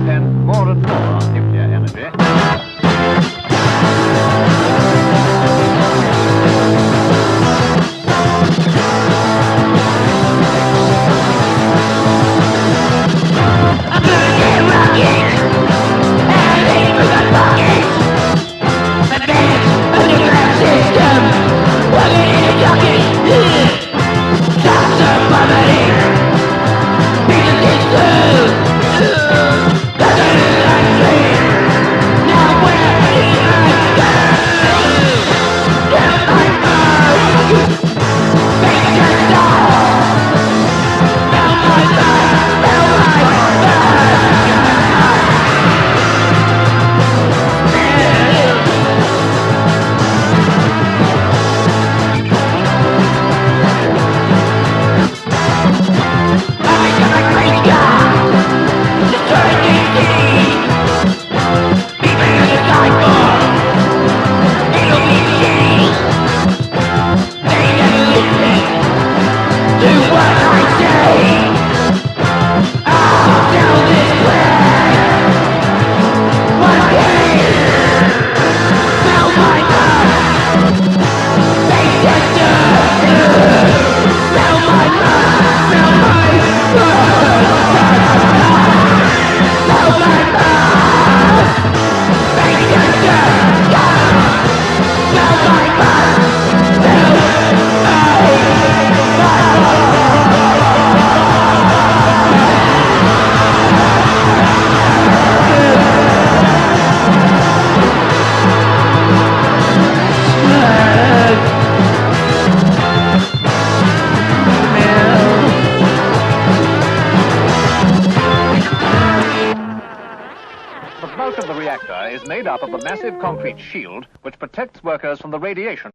depend more and more on nuclear energy. The bulk of the reactor is made up of a massive concrete shield which protects workers from the radiation.